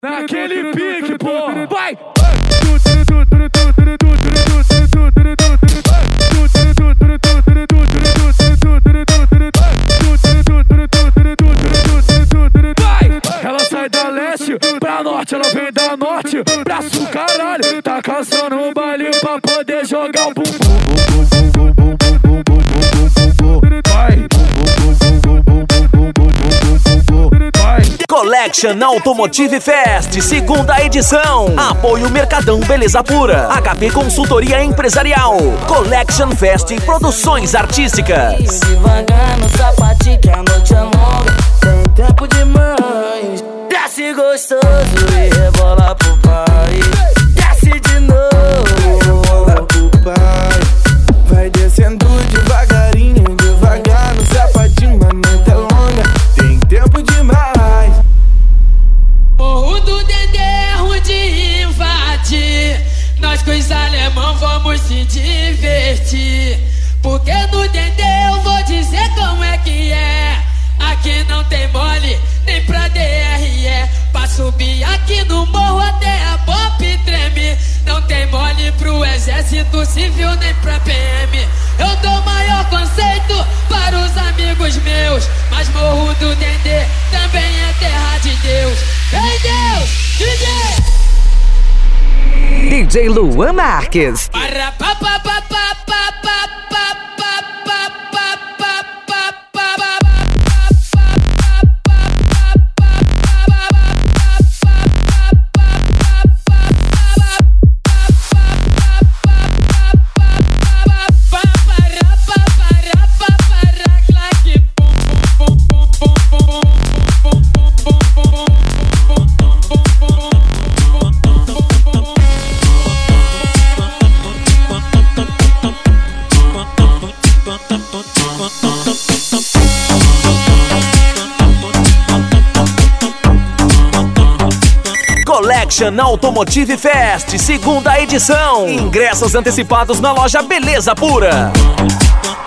Naquele pique, porra. Vai! Ela sai da leste pra norte, ela vem da norte pra sul, caralho. Tá caçando um baile pra poder jogar o bumbum. Collection Automotive Fest, 2ª edição. Apoio Mercadão Beleza Pura, HP Consultoria Empresarial, Collection Fest Produções Artísticas. Devagar no sapatinho que a noite é longa, tem tempo demais. Desce gostoso e rebola pro pai. Desce de novo, rebola pro pai. Vai descendo devagarinho, devagar no sapatinho, a noite é longa, tem tempo demais. Morro do Dendê é ruim de invadir. Nós com os alemão vamos se divertir. Porque no Dendê eu vou dizer como é que é. Aqui não tem mole, nem pra DRE. Pra subir aqui no morro até a pop treme. Não tem mole pro exército civil, nem pra PM. Eu dou maior conceito para os amigos meus. Mas Morro do Dendê também é terra de Deus. Ei Deus, DJ! DJ Luan Marques. Para pa pa pa pa pa pa pa Collection Automotive Fest, 2ª edição. Ingressos antecipados na loja Beleza Pura.